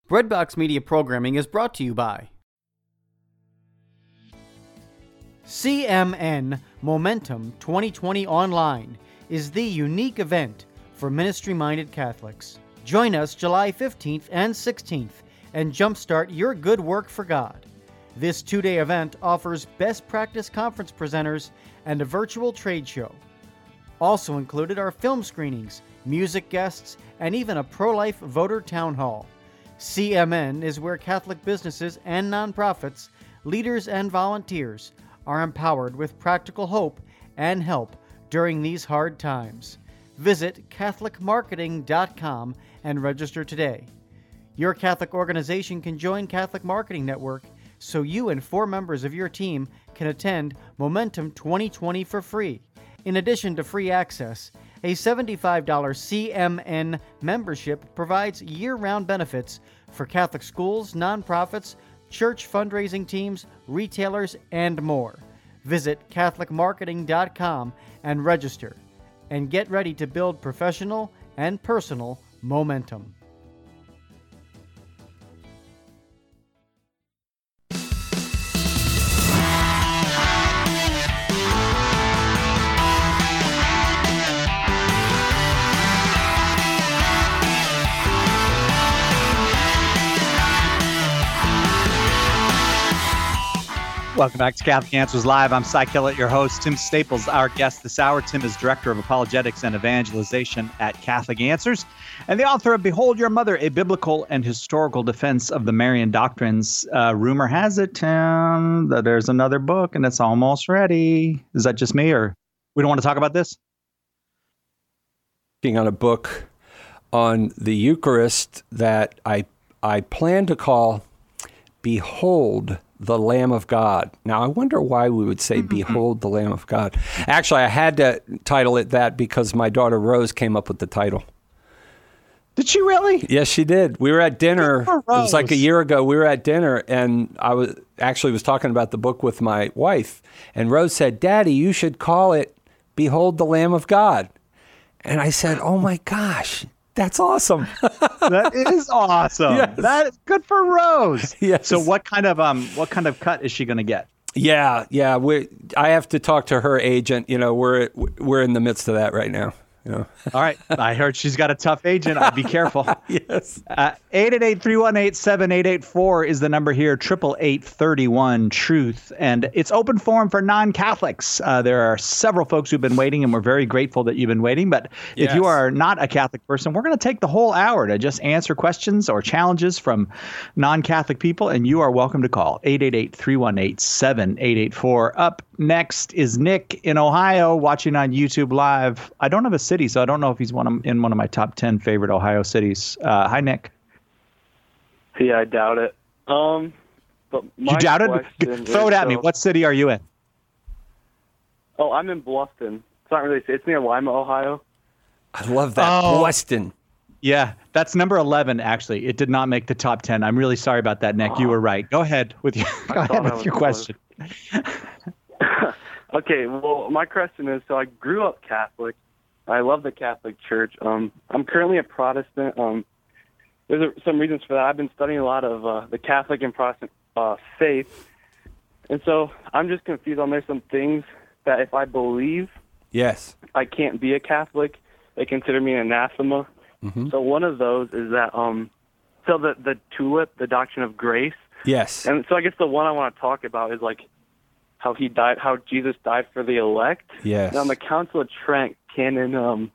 Breadbox Media programming is brought to you by CMN Momentum 2020 Online is the unique event for ministry-minded Catholics. Join us July 15th and 16th and jumpstart your good work for God. This two-day event offers best practice conference presenters and a virtual trade show. Also included are film screenings, music guests, and even a pro-life voter town hall. CMN is where Catholic businesses and nonprofits, leaders and volunteers are empowered with practical hope and help during these hard times. Visit CatholicMarketing.com and register today. Your Catholic organization can join Catholic Marketing Network so you and 4 members of your team can attend Momentum 2020 for free. In addition to free access, a $75 CMN membership provides year-round benefits for Catholic schools, nonprofits, church fundraising teams, retailers, and more. Visit CatholicMarketing.com and register, and get ready to build professional and personal momentum. Welcome back to Catholic Answers Live. I'm Cy Kellett, your host. Tim Staples, our guest this hour. Tim is Director of Apologetics and Evangelization at Catholic Answers and the author of Behold Your Mother, A Biblical and Historical Defense of the Marian Doctrines. Rumor has it, Tim, that there's another book and it's almost ready. Is that just me, or we don't want to talk about this? Working on a book on the Eucharist that I plan to call Behold the Lamb of God. Now, I wonder why we would say, Behold the Lamb of God. Actually, I had to title it that because my daughter Rose came up with the title. Did she really? Yes, she did. We were at dinner. It was like a year ago. We were at dinner, and I was talking about the book with my wife, and Rose said, Daddy, you should call it Behold the Lamb of God. And I said, oh my gosh, that's awesome. That is awesome. Yes. That's good for Rose. Yes. So what kind of cut is she going to get? Yeah. I have to talk to her agent. You know, we're in the midst of that right now. You know. All right. I heard she's got a tough agent. I'd be careful. Yes. 888-318-7884 is the number here. 888-31-TRUTH. And it's open forum for non-Catholics. There are several folks who've been waiting, and we're very grateful that you've been waiting. But if you are not a Catholic person, we're going to take the whole hour to just answer questions or challenges from non-Catholic people, and you are welcome to call 888-318-7884. Up next is Nick in Ohio, watching on YouTube Live. I don't have a city, so I don't know if he's in one of my top 10 favorite Ohio cities. Hi, Nick. Yeah, I doubt it. But You doubt it? Throw it at me. What city are you in? Oh, I'm in Bluffton. It's not really. It's near Lima, Ohio. I love that. Boston. Yeah, that's number 11, actually. It did not make the top 10. I'm really sorry about that, Nick. You were right. Go ahead with your question. Okay, well, my question is, so I grew up Catholic. I love the Catholic Church. I'm currently a Protestant. There's some reasons for that. I've been studying a lot of the Catholic and Protestant faith. And so I'm just confused on there's some things that if I believe Yes. I can't be a Catholic, they consider me an anathema. Mm-hmm. So one of those is that so the tulip, the doctrine of grace. Yes. And so I guess the one I want to talk about is like how Jesus died for the elect. Yes. Now, on the Council of Trent, Canon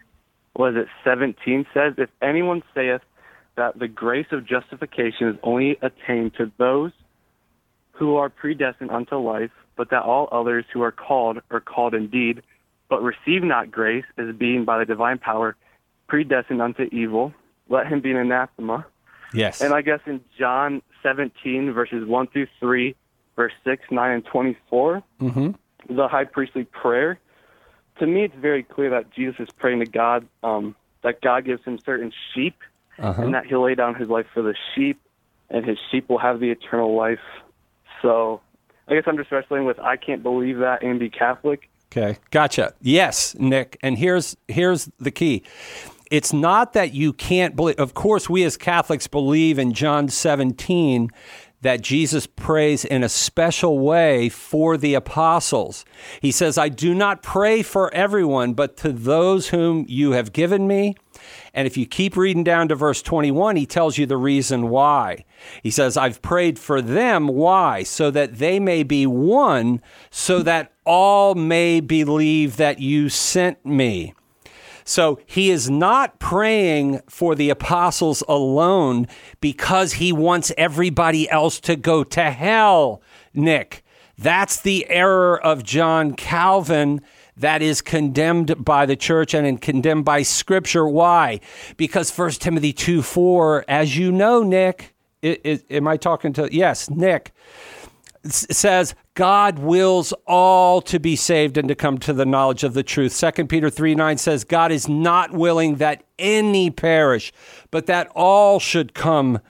17 says, if anyone saith that the grace of justification is only attained to those who are predestined unto life, but that all others who are called indeed, but receive not grace, as being by the divine power predestined unto evil, let him be an anathema. Yes. And I guess in John 17, verses 1 through 3, verse 6, 9, and 24, the high priestly prayer, to me it's very clear that Jesus is praying to God, that God gives him certain sheep, and that he'll lay down his life for the sheep, and his sheep will have the eternal life. So I guess I'm just wrestling with I can't believe that and be Catholic. Okay, gotcha. Yes, Nick, and here's the key. it's not that you can't believe. Of course, we as Catholics believe in John 17 that Jesus prays in a special way for the apostles. He says, I do not pray for everyone, but to those whom you have given me. And if you keep reading down to verse 21, he tells you the reason why. He says, I've prayed for them. Why? So that they may be one, so that all may believe that you sent me. So he is not praying for the apostles alone because he wants everybody else to go to hell, Nick. That's the error of John Calvin that is condemned by the church and condemned by Scripture. Why? Because 1 Timothy 2:4, as you know, Nick, am I talking to? Yes, Nick. Says God wills all to be saved and to come to the knowledge of the truth. 2 Peter 3:9 says God is not willing that any perish, but that all should come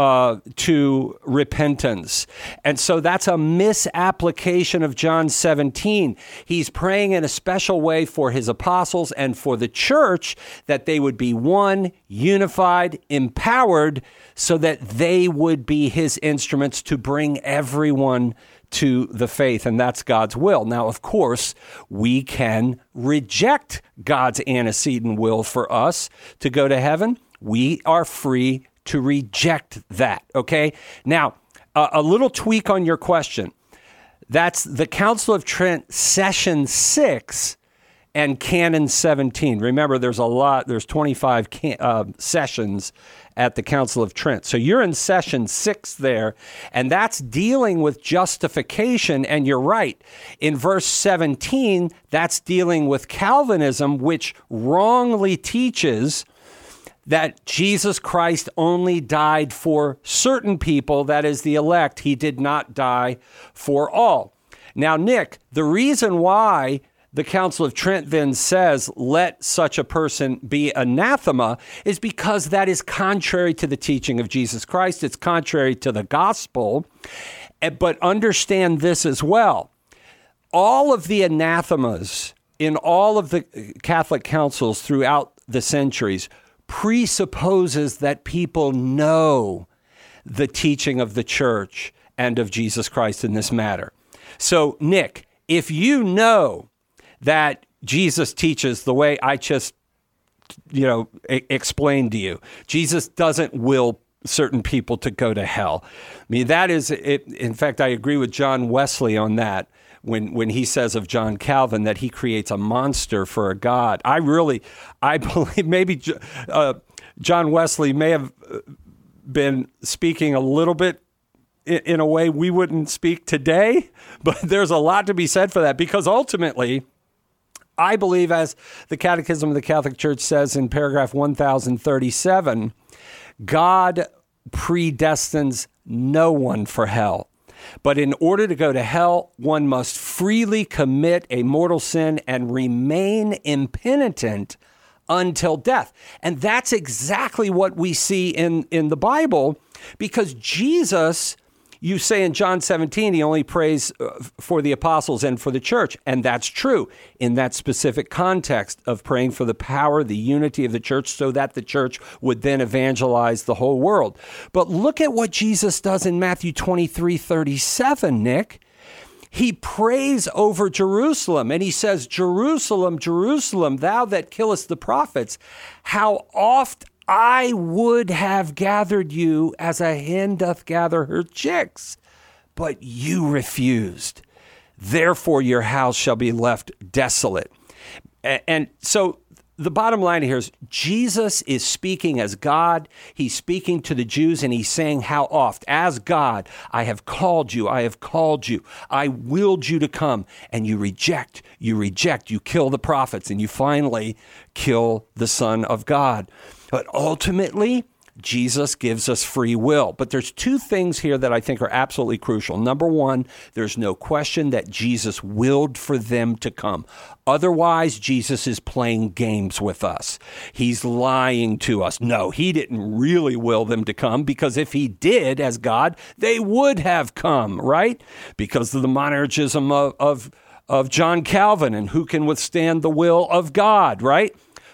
to repentance. And so that's a misapplication of John 17. He's praying in a special way for his apostles and for the church that they would be one, unified, empowered, so that they would be his instruments to bring everyone to the faith, and that's God's will. Now, of course, we can reject God's antecedent will for us to go to heaven. We are free to reject that, okay? Now, a little tweak on your question. That's the Council of Trent, Session 6 and Canon 17. Remember, there's 25 sessions at the Council of Trent. So you're in Session 6 there, and that's dealing with justification, and you're right. In verse 17, that's dealing with Calvinism, which wrongly teaches that Jesus Christ only died for certain people, that is the elect. He did not die for all. Now, Nick, the reason why the Council of Trent then says, let such a person be anathema, is because that is contrary to the teaching of Jesus Christ. It's contrary to the gospel. But understand this as well. All of the anathemas in all of the Catholic councils throughout the centuries presupposes that people know the teaching of the church and of Jesus Christ in this matter. So, Nick, if you know that Jesus teaches the way I just, explained to you, Jesus doesn't will certain people to go to hell. I mean, that is it. In fact, I agree with John Wesley on that. When he says of John Calvin that he creates a monster for a God. I believe maybe John Wesley may have been speaking a little bit in a way we wouldn't speak today, but there's a lot to be said for that, because ultimately, I believe, as the Catechism of the Catholic Church says in paragraph 1037, God predestines no one for hell. But in order to go to hell, one must freely commit a mortal sin and remain impenitent until death. And that's exactly what we see in the Bible, because Jesus, you say in John 17, he only prays for the apostles and for the church. And that's true in that specific context of praying for the power, the unity of the church, so that the church would then evangelize the whole world. But look at what Jesus does in Matthew 23:37, Nick. He prays over Jerusalem, and he says, Jerusalem, Jerusalem, thou that killest the prophets, how oft I would have gathered you as a hen doth gather her chicks, but you refused. Therefore your house shall be left desolate. And so the bottom line here is Jesus is speaking as God. He's speaking to the Jews, and he's saying how oft, as God, I have called you, I have called you, I willed you to come, and you reject, you kill the prophets, and you finally kill the Son of God. But ultimately, Jesus gives us free will. But there's two things here that I think are absolutely crucial. Number one, there's no question that Jesus willed for them to come. Otherwise, Jesus is playing games with us. He's lying to us. No, he didn't really will them to come, because if he did as God, they would have come, right? Because of the monergism of John Calvin, and who can withstand the will of God, right?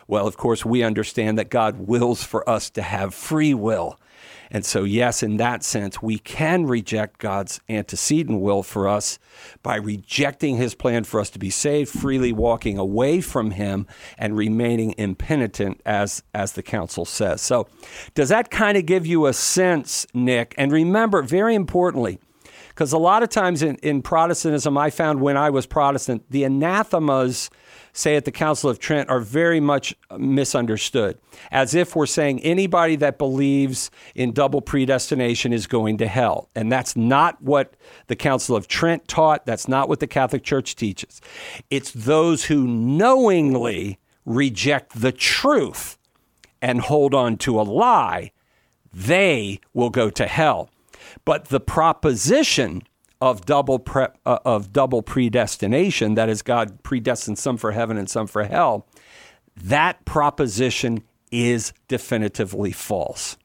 Well, of course, we understand that God wills for us to have free will. And so, yes, in that sense, we can reject God's antecedent will for us by rejecting his plan for us to be saved, freely walking away from him and remaining impenitent, as the council says. So does that kind of give you a sense, Nick? And remember, very importantly, because a lot of times in Protestantism, I found when I was Protestant, the anathemas, say at the Council of Trent, are very much misunderstood, as if we're saying anybody that believes in double predestination is going to hell. And that's not what the Council of Trent taught. That's not what the Catholic Church teaches. It's those who knowingly reject the truth and hold on to a lie, they will go to hell. But the proposition of double predestination, that is, God predestined some for heaven and some for hell, that proposition is definitively false.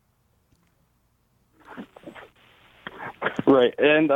Right, and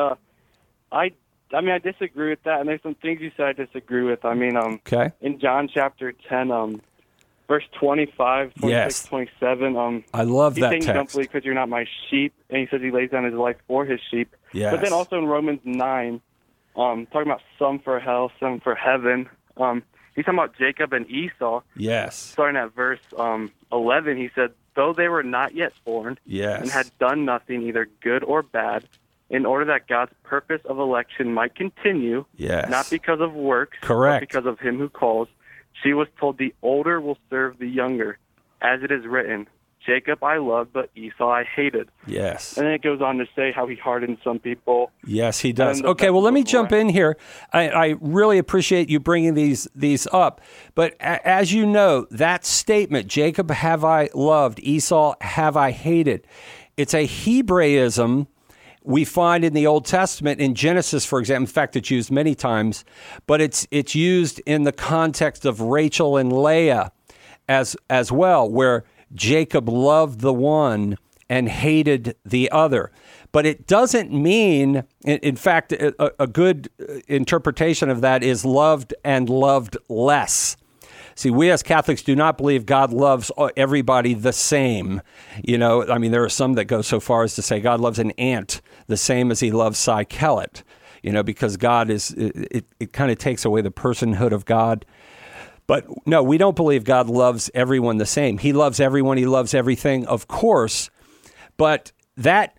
I disagree with that, and there's some things you said I disagree with. Okay. In John chapter 10, verse 25, 26, Yes. 27. I love that text. text. Because you're not my sheep, and he says he lays down his life for his sheep. Yes. But then also in Romans 9, talking about some for hell, some for heaven. He's talking about Jacob and Esau. Yes. Starting at verse 11, he said, though they were not yet born Yes. and had done nothing, either good or bad, in order that God's purpose of election might continue, Yes. not because of works, Correct. but because of him who calls, she was told the older will serve the younger. As it is written, Jacob I loved, but Esau I hated. Yes. And then it goes on to say how he hardened some people. Yes, he does. And Okay, well, let me that's jump in here. I really appreciate you bringing these up. But as you know, that statement, Jacob have I loved, Esau have I hated, it's a Hebraism we find in the Old Testament, in Genesis, for example. In fact, it's used many times, but it's used in the context of Rachel and Leah as well, where Jacob loved the one and hated the other. But it doesn't mean, in fact, a good interpretation of that is loved and loved less. See, we as Catholics do not believe God loves everybody the same. There are some that go so far as to say God loves an ant the same as he loves Cy Kellett, because God it kind of takes away the personhood of God. But no, we don't believe God loves everyone the same. He loves everyone. He loves everything, of course. But that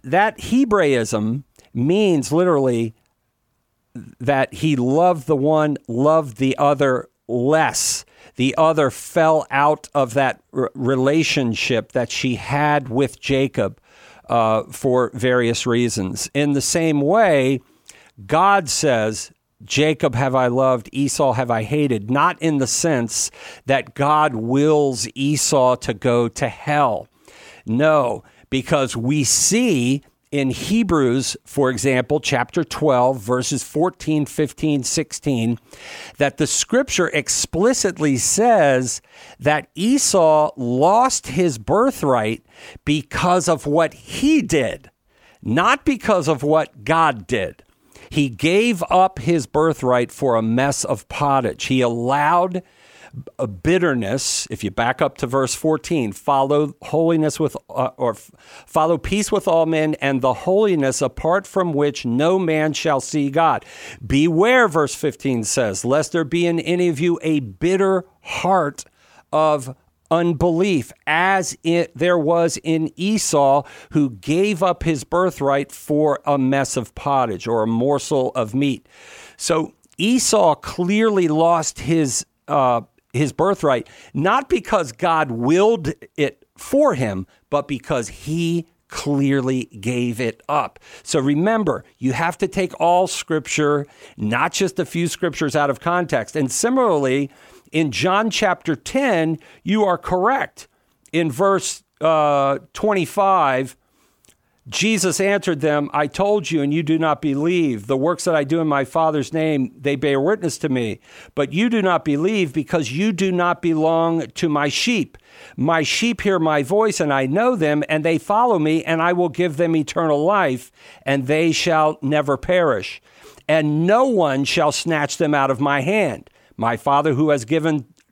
Hebraism means literally that he loved the one, loved the other less. The other fell out of that relationship that she had with Jacob for various reasons. In the same way, God says, Jacob have I loved, Esau have I hated, not in the sense that God wills Esau to go to hell. No, because we see in Hebrews, for example, chapter 12, verses 14, 15, 16, that the scripture explicitly says that Esau lost his birthright because of what he did, not because of what God did. He gave up his birthright for a mess of pottage. He allowed a bitterness. If you back up to verse 14, follow holiness follow peace with all men, and the holiness apart from which no man shall see God. Beware, verse 15 says, lest there be in any of you a bitter heart of unbelief, as there was in Esau, who gave up his birthright for a mess of pottage or a morsel of meat. So Esau clearly lost his birthright, not because God willed it for him, but because he clearly gave it up. So remember, you have to take all scripture, not just a few scriptures out of context. And similarly, in John chapter 10, you are correct. In verse 25, Jesus answered them, I told you, and you do not believe. The works that I do in my Father's name, they bear witness to me. But you do not believe because you do not belong to my sheep. My sheep hear my voice, and I know them, and they follow me, and I will give them eternal life, and they shall never perish. And no one shall snatch them out of my hand. My Father who has given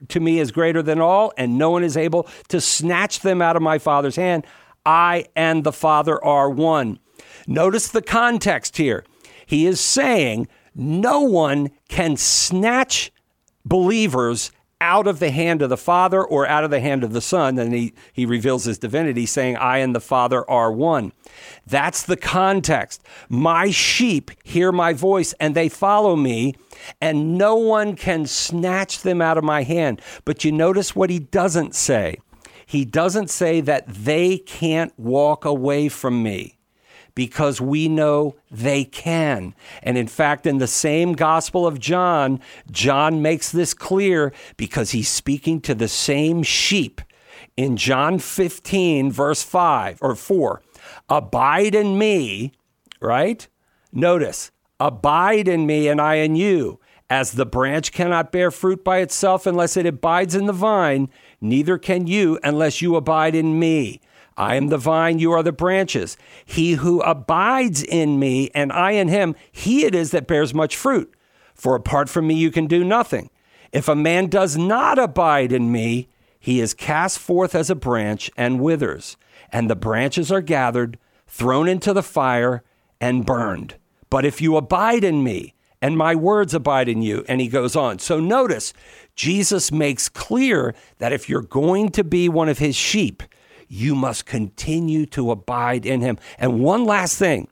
to me is greater than all, and no one is able to snatch them out of my Father's hand. I and the Father are one. Notice the context here. He is saying no one can snatch believers out of the hand of the Father or out of the hand of the Son. And he reveals his divinity, saying, I and the Father are one. That's the context. My sheep hear my voice and they follow me, and no one can snatch them out of my hand. But you notice what he doesn't say. He doesn't say that they can't walk away from me, because we know they can. And in fact, in the same Gospel of John, John makes this clear because he's speaking to the same sheep. In John 15, verse 5 or 4, abide in me, right? Notice, abide in me and I in you. As the branch cannot bear fruit by itself unless it abides in the vine, neither can you unless you abide in me. I am the vine, you are the branches. He who abides in me and I in him, he it is that bears much fruit. For apart from me, you can do nothing. If a man does not abide in me, he is cast forth as a branch and withers. And the branches are gathered, thrown into the fire, and burned. But if you abide in me, and my words abide in you, and he goes on. So notice, Jesus makes clear that if you're going to be one of his sheep, you must continue to abide in him. And one last thing,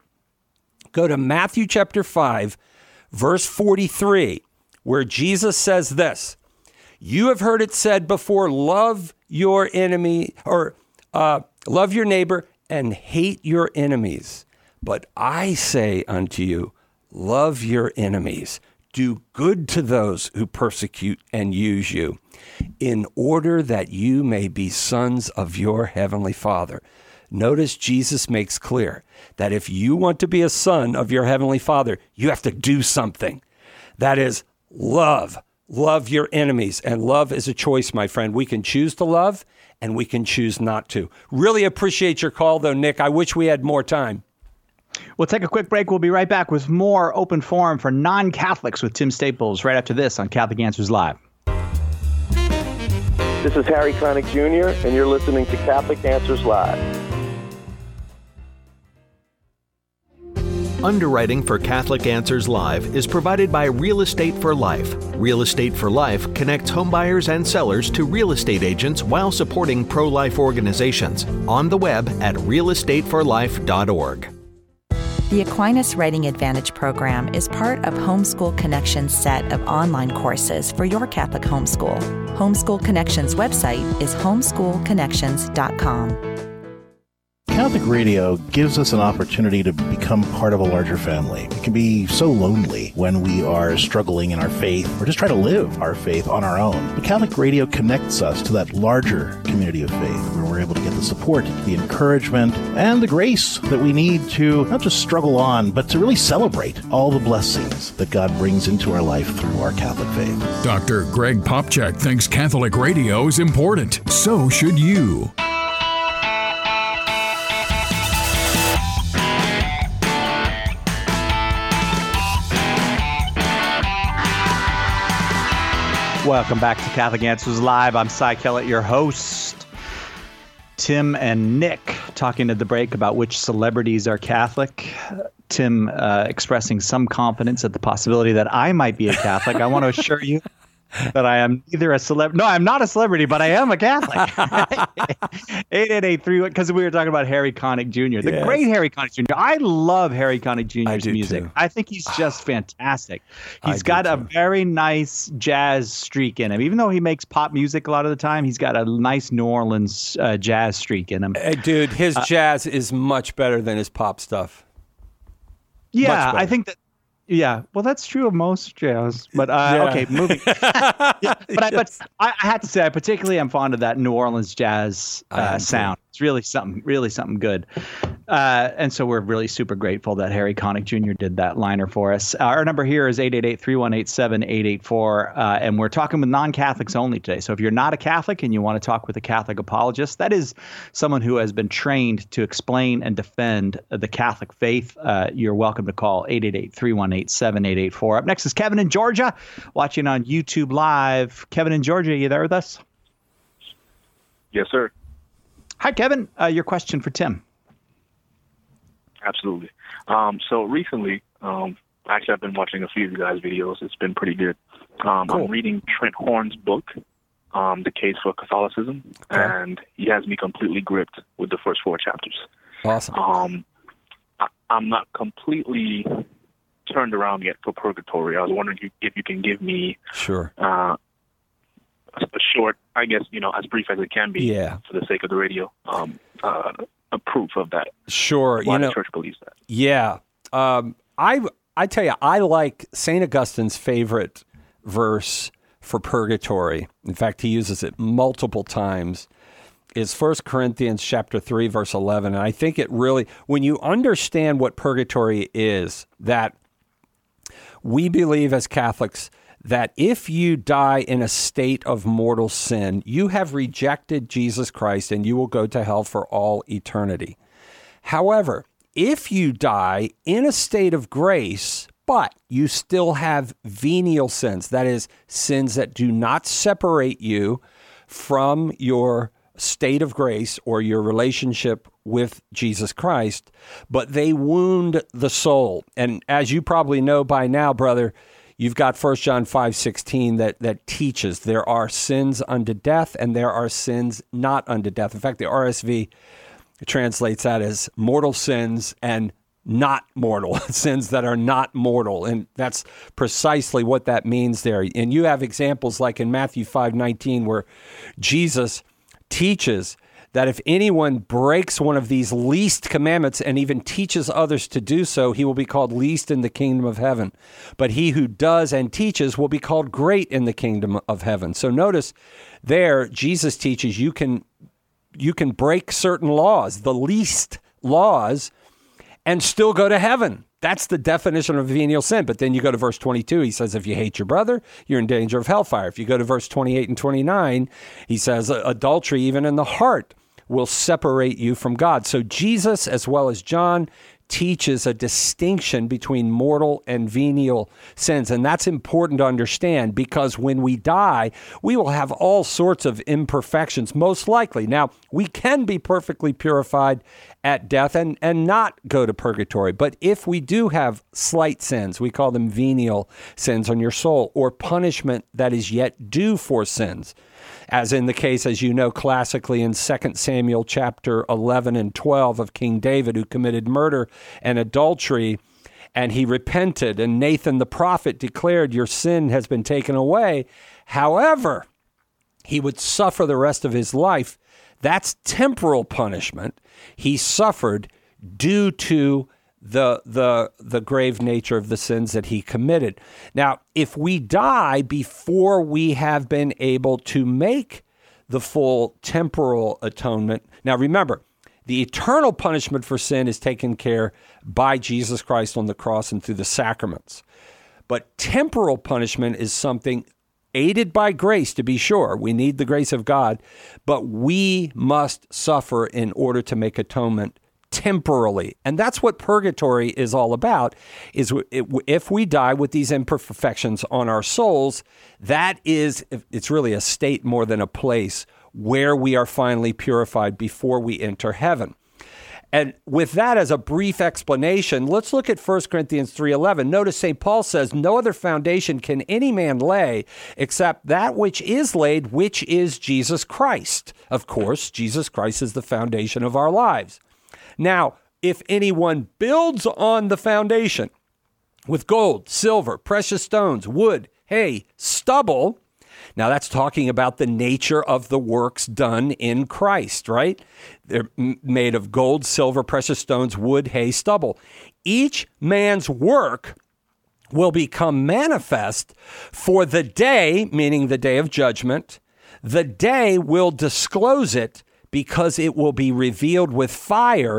go to Matthew chapter 5, verse 43, where Jesus says this, you have heard it said before, love your enemy, or love your neighbor and hate your enemies. But I say unto you, love your enemies. Do good to those who persecute and use you, in order that you may be sons of your heavenly Father. Notice Jesus makes clear that if you want to be a son of your heavenly Father, you have to do something. That is love. Love your enemies. And love is a choice, my friend. We can choose to love and we can choose not to. Really appreciate your call, though, Nick. I wish we had more time. We'll take a quick break. We'll be right back with more Open Forum for Non-Catholics with Tim Staples right after this on Catholic Answers Live. This is Harry Connick Jr., and you're listening to Catholic Answers Live. Underwriting for Catholic Answers Live is provided by Real Estate for Life. Real Estate for Life connects homebuyers and sellers to real estate agents while supporting pro-life organizations. On the web at realestateforlife.org. The Aquinas Writing Advantage program is part of Homeschool Connections' set of online courses for your Catholic homeschool. Homeschool Connections' website is homeschoolconnections.com. Catholic Radio gives us an opportunity to become part of a larger family. It can be so lonely when we are struggling in our faith or just try to live our faith on our own. But Catholic Radio connects us to that larger community of faith where we're able to get the support, the encouragement, and the grace that we need to not just struggle on, but to really celebrate all the blessings that God brings into our life through our Catholic faith. Dr. Greg Popchak thinks Catholic radio is important. So should you. Welcome back to Catholic Answers Live. I'm Cy Kellett, your host. Tim and Nick talking at the break about which celebrities are Catholic. Tim expressing some confidence at the possibility that I might be a Catholic. I want to assure you that I am neither a celebrity. No, I'm not a celebrity, but I am a Catholic. 888-3, because we were talking about Harry Connick Jr., the great Harry Connick Jr. I love Harry Connick Jr.'s music. Too. I think he's just fantastic. He's got a very nice jazz streak in him. Even though he makes pop music a lot of the time, he's got a nice New Orleans jazz streak in him. Dude, his jazz is much better than his pop stuff. Yeah, I think that. Yeah, well, that's true of most jazz, but okay, moving. But I had to say, I particularly am fond of that New Orleans jazz sound. It's really something good. And so we're really super grateful that Harry Connick Jr. did that liner for us. Our number here is 888-318-7884. And we're talking with non-Catholics only today. So if you're not a Catholic and you want to talk with a Catholic apologist, that is someone who has been trained to explain and defend the Catholic faith, you're welcome to call 888-318-7884. Up next is Kevin in Georgia, watching on YouTube Live. Kevin in Georgia, are you there with us? Yes, sir. Hi, Kevin. Your question for Tim. Absolutely. So recently, actually, I've been watching a few of you guys' videos. It's been pretty good. Cool. I'm reading Trent Horn's book, The Case for Catholicism, and he has me completely gripped with the first 4 chapters. Awesome. I'm not completely turned around yet for purgatory. I was wondering if you can give me a short, I guess, as brief as it can be for the sake of the radio, a proof of that. Sure. Why the church believes that. Yeah. I tell you, I like St. Augustine's favorite verse for purgatory. In fact, he uses it multiple times. Is 1 Corinthians chapter 3, verse 11. And I think it really, when you understand what purgatory is, that we believe as Catholics that if you die in a state of mortal sin, you have rejected Jesus Christ and you will go to hell for all eternity. However, if you die in a state of grace, but you still have venial sins, that is, sins that do not separate you from your state of grace or your relationship with Jesus Christ, but they wound the soul. And as you probably know by now, brother, you've got 1 John 5:16 that teaches there are sins unto death and there are sins not unto death. In fact, the RSV translates that as mortal sins and not mortal, sins that are not mortal. And that's precisely what that means there. And you have examples like in Matthew 5:19 where Jesus teaches that if anyone breaks one of these least commandments and even teaches others to do so, he will be called least in the kingdom of heaven. But he who does and teaches will be called great in the kingdom of heaven. So notice there, Jesus teaches you can break certain laws, the least laws, and still go to heaven. That's the definition of venial sin. But then you go to verse 22, he says, if you hate your brother, you're in danger of hellfire. If you go to verse 28 and 29, he says, adultery, even in the heart, will separate you from God. So Jesus, as well as John, teaches a distinction between mortal and venial sins. And that's important to understand because when we die, we will have all sorts of imperfections, most likely. Now, we can be perfectly purified at death and not go to purgatory. But if we do have slight sins, we call them venial sins on your soul, or punishment that is yet due for sins, as in the case, as you know, classically in 2 Samuel chapter 11 and 12 of King David, who committed murder and adultery, and he repented, and Nathan the prophet declared, your sin has been taken away. However, he would suffer the rest of his life. That's temporal punishment he suffered due to the grave nature of the sins that he committed. Now, if we die before we have been able to make the full temporal atonement, now remember, the eternal punishment for sin is taken care by Jesus Christ on the cross and through the sacraments. But temporal punishment is something aided by grace, to be sure. We need the grace of God, but we must suffer in order to make atonement temporally. And that's what purgatory is all about, is if we die with these imperfections on our souls, it's really a state more than a place where we are finally purified before we enter heaven. And with that as a brief explanation, let's look at 1 Corinthians 3:11. Notice St. Paul says, no other foundation can any man lay except that which is laid, which is Jesus Christ. Of course, Jesus Christ is the foundation of our lives. Now, if anyone builds on the foundation with gold, silver, precious stones, wood, hay, stubble, now that's talking about the nature of the works done in Christ, right? They're made of gold, silver, precious stones, wood, hay, stubble. Each man's work will become manifest, for the day, meaning the day of judgment, the day will disclose it, because it will be revealed with fire,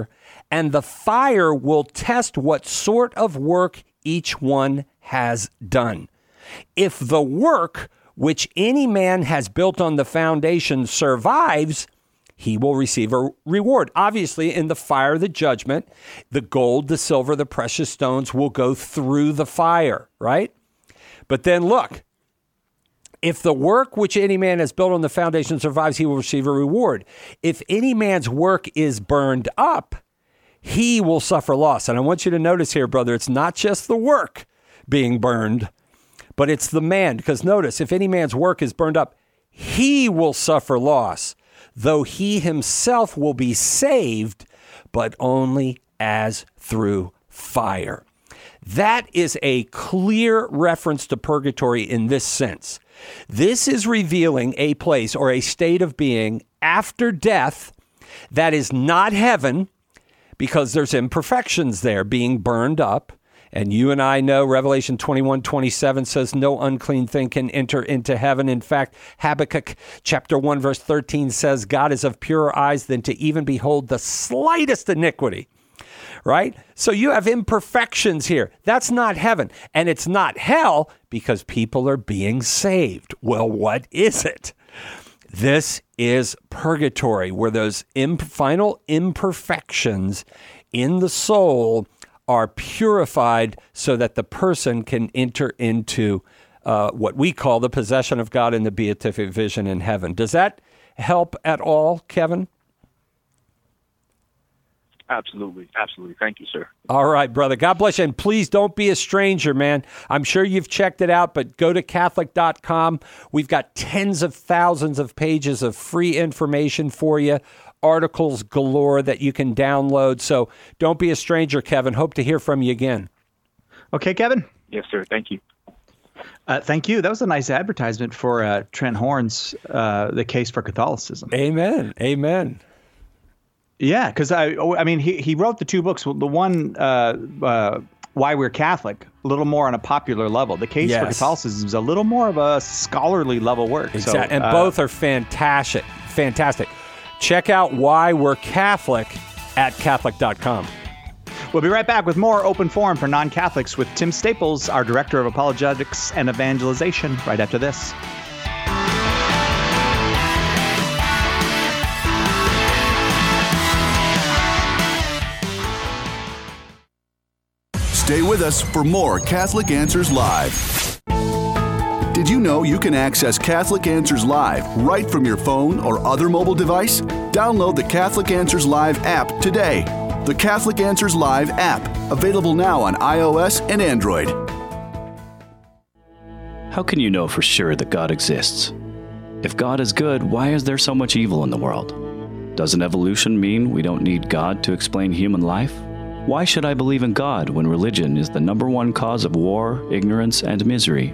and the fire will test what sort of work each one has done. If the work which any man has built on the foundation survives, he will receive a reward. Obviously, in the fire of the judgment, the gold, the silver, the precious stones will go through the fire, right? But then look, if the work which any man has built on the foundation survives, he will receive a reward. If any man's work is burned up, he will suffer loss. And I want you to notice here, brother, it's not just the work being burned, but it's the man. Because notice, if any man's work is burned up, he will suffer loss, though he himself will be saved, but only as through fire. That is a clear reference to purgatory in this sense. This is revealing a place or a state of being after death that is not heaven, because there's imperfections there being burned up. And you and I know Revelation 21:27 says no unclean thing can enter into heaven. In fact, Habakkuk chapter 1 verse 13 says God is of purer eyes than to even behold the slightest iniquity. Right? So you have imperfections here. That's not heaven. And it's not hell because people are being saved. Well, what is it? This is purgatory, where those final imperfections in the soul are purified so that the person can enter into what we call the possession of God in the beatific vision in heaven. Does that help at all, Kevin? Absolutely. Absolutely. Thank you, sir. All right, brother. God bless you. And please don't be a stranger, man. I'm sure you've checked it out, but go to Catholic.com. We've got tens of thousands of pages of free information for you, articles galore that you can download. So don't be a stranger, Kevin. Hope to hear from you again. Okay, Kevin? Yes, sir. Thank you. Thank you. That was a nice advertisement for Trent Horn's The Case for Catholicism. Amen. Amen. Yeah, because I mean, he wrote the two books. The one, Why We're Catholic, a little more on a popular level. The Case for Catholicism is a little more of a scholarly level work. Exactly, and both are fantastic. Fantastic. Check out Why We're Catholic at Catholic.com. We'll be right back with more Open Forum for Non-Catholics with Tim Staples, our Director of Apologetics and Evangelization, right after this. Stay with us for more Catholic Answers Live. Did you know you can access Catholic Answers Live right from your phone or other mobile device? Download the Catholic Answers Live app today. The Catholic Answers Live app, available now on iOS and Android. How can you know for sure that God exists? If God is good, why is there so much evil in the world? Doesn't evolution mean we don't need God to explain human life? Why should I believe in God when religion is the #1 cause of war, ignorance, and misery?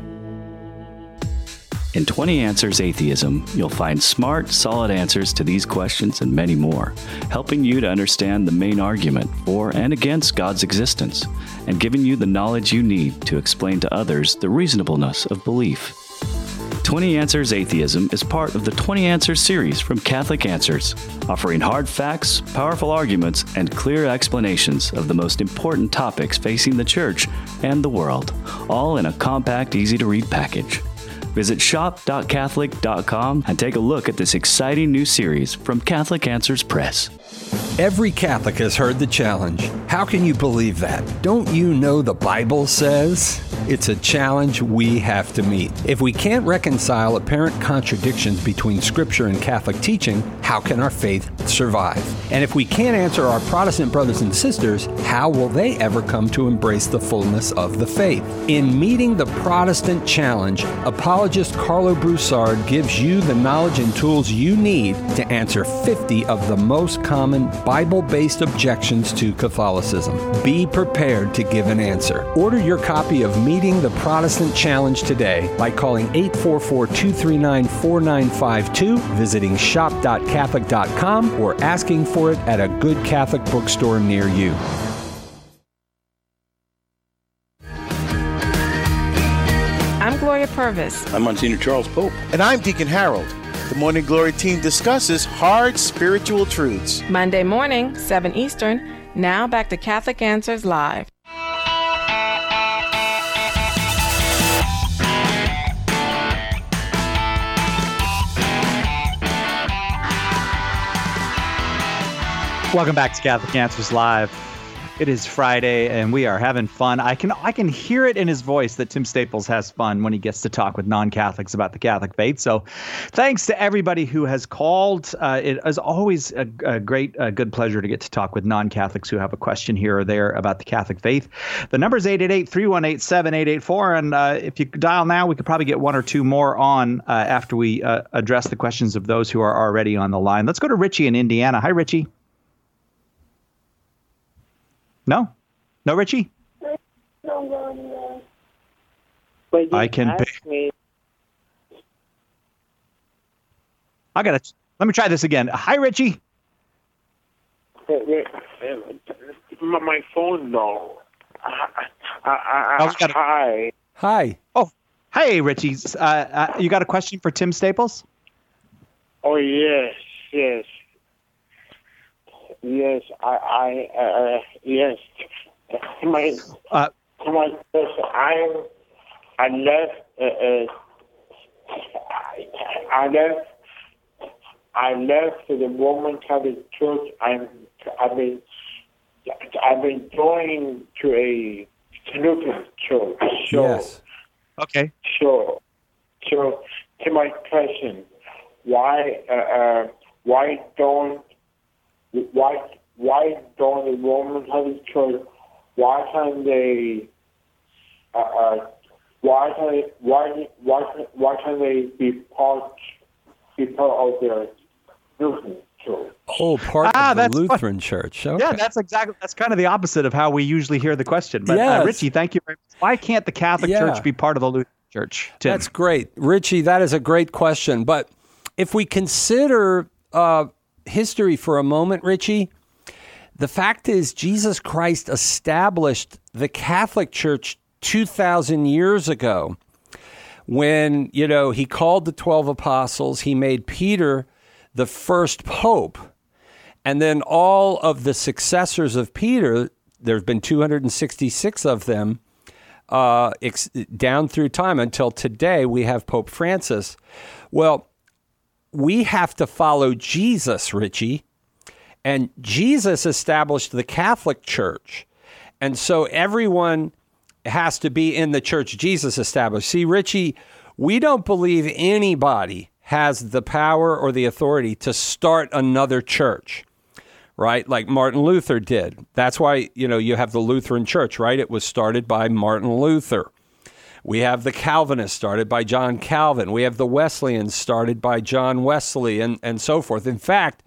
In 20 Answers Atheism, you'll find smart, solid answers to these questions and many more, helping you to understand the main argument for and against God's existence, and giving you the knowledge you need to explain to others the reasonableness of belief. 20 Answers Atheism is part of the 20 Answers series from Catholic Answers, offering hard facts, powerful arguments, and clear explanations of the most important topics facing the Church and the world, all in a compact, easy-to-read package. Visit shop.catholic.com and take a look at this exciting new series from Catholic Answers Press. Every Catholic has heard the challenge. How can you believe that? Don't you know the Bible says? It's a challenge we have to meet. If we can't reconcile apparent contradictions between Scripture and Catholic teaching, how can our faith survive? And if we can't answer our Protestant brothers and sisters, how will they ever come to embrace the fullness of the faith? In meeting the Protestant challenge, apologist Carlo Broussard gives you the knowledge and tools you need to answer 50 of the most common Bible-based objections to Catholicism. Be prepared to give an answer. Order your copy of Meeting the Protestant Challenge today by calling 844-239-4952, visiting shop.catholic.com, or asking for it at a good Catholic bookstore near you. I'm Gloria Purvis. I'm Monsignor Charles Pope. And I'm Deacon Harold. The Morning Glory team discusses hard spiritual truths. Monday morning, 7 Eastern, Now back to Catholic Answers Live. Welcome back to Catholic Answers Live. It is Friday, and we are having fun. I can hear it in his voice that Tim Staples has fun when he gets to talk with non-Catholics about the Catholic faith. So thanks to everybody who has called. It is always a good pleasure to get to talk with non-Catholics who have a question here or there about the Catholic faith. The number is 888-318-7884, and if you dial now, we could probably get one or two more on after we address the questions of those who are already on the line. Let's go to Richie in Indiana. Hi, Richie. No, Richie. I can. Let me try this again. Hi, Richie. My phone, no. Hi. Hi. Oh, hey, Richie. You got a question for Tim Staples? Oh, yes. Yes, yes. I left the Roman Catholic Church. I've been going to a Lutheran church. So, yes. Okay. So to my question, why don't the Roman Catholic Church? Why can't they be part of the Lutheran Church? Oh, part of the Lutheran Church. Okay. Yeah, that's kind of the opposite of how we usually hear the question. But yes. Richie, thank you very much. Why can't the Catholic Church be part of the Lutheran Church? Tim? That's great. Richie, that is a great question. But if we consider history for a moment, Richie, the fact is Jesus Christ established the Catholic Church 2,000 years ago when, he called the 12 apostles. He made Peter the first pope. And then all of the successors of Peter, there have been 266 of them down through time until today we have Pope Francis. Well, we have to follow Jesus, Richie. And Jesus established the Catholic Church. And so everyone has to be in the church Jesus established. See, Richie, we don't believe anybody has the power or the authority to start another church, right? Like Martin Luther did. That's why, you have the Lutheran Church, right? It was started by Martin Luther. We have the Calvinists started by John Calvin. We have the Wesleyans started by John Wesley and so forth. In fact,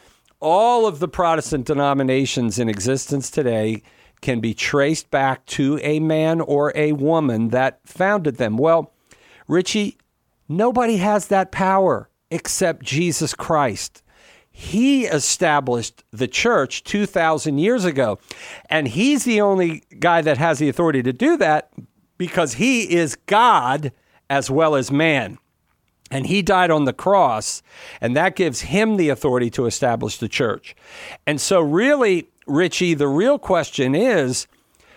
all of the Protestant denominations in existence today can be traced back to a man or a woman that founded them. Well, Richie, nobody has that power except Jesus Christ. He established the church 2,000 years ago, and he's the only guy that has the authority to do that because he is God as well as man. And he died on the cross, and that gives him the authority to establish the church. And so really, Richie, the real question is,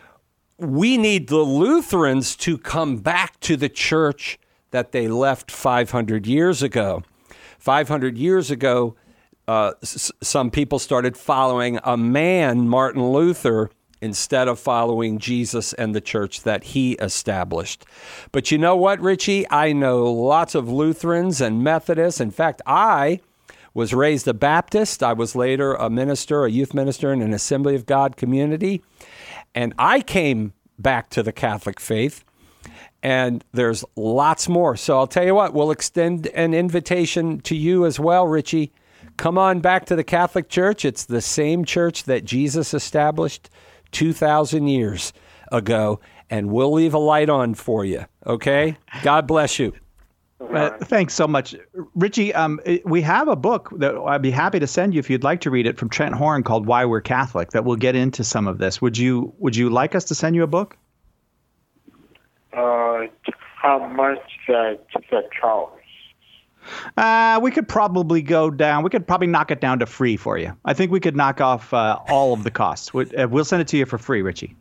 we need the Lutherans to come back to the church that they left 500 years ago. 500 years ago, some people started following a man, Martin Luther, instead of following Jesus and the church that he established. But you know what, Richie? I know lots of Lutherans and Methodists. In fact, I was raised a Baptist. I was later a minister, a youth minister in an Assembly of God community. And I came back to the Catholic faith. And there's lots more. So I'll tell you what, we'll extend an invitation to you as well, Richie. Come on back to the Catholic Church. It's the same church that Jesus established 2,000 years ago, and we'll leave a light on for you, okay? God bless you. Thanks so much. Richie, we have a book that I'd be happy to send you if you'd like to read it from Trent Horn called Why We're Catholic that will get into some of this. Would you like us to send you a book? How much that cost? We could probably go down. We could probably knock it down to free for you. I think we could knock off all of the costs. We'll send it to you for free, Richie.